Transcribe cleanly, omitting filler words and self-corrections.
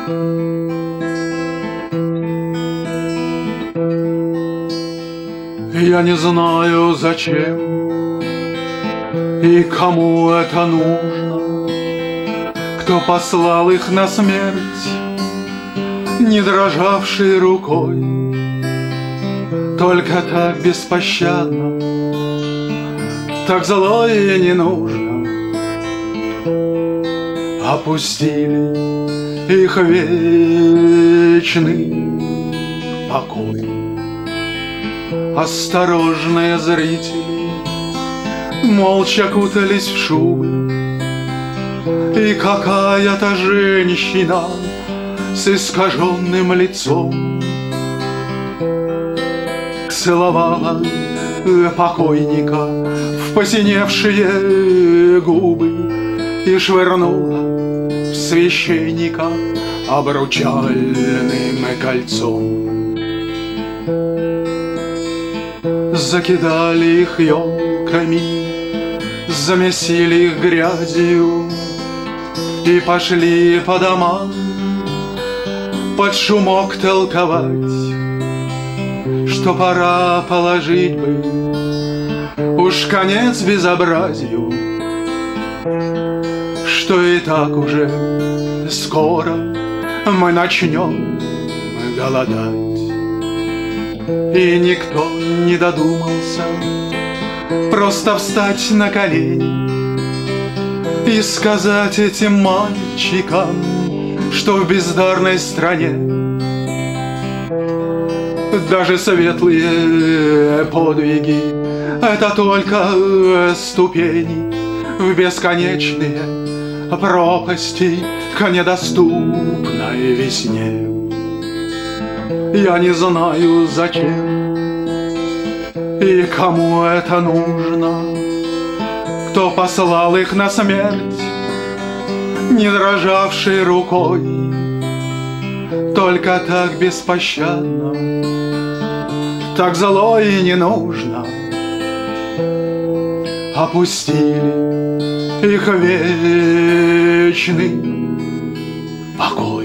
Я не знаю, зачем и кому это нужно, кто послал их на смерть, не дрожавшей рукой. Только так беспощадно, так зло и не нужно, опустили их вечный покой. Осторожные зрители молча кутались в шубы, и какая-то женщина с искаженным лицом целовала покойника в посиневшие губы и швырнула в священника обручальным кольцом. Закидали их елками, замесили их грязью и пошли по домам под шумок толковать, что пора положить бы уж конец безобразию, что и так уже скоро мы начнем голодать. И никто не додумался просто встать на колени и сказать этим мальчикам, что в бездарной стране даже светлые подвиги — это только ступени в бесконечные пропасти к недоступной весне. Я не знаю, зачем и кому это нужно, кто послал их на смерть, не дрожавшей рукой. Только так беспощадно, так зло и не нужно, опустили их вечный покой.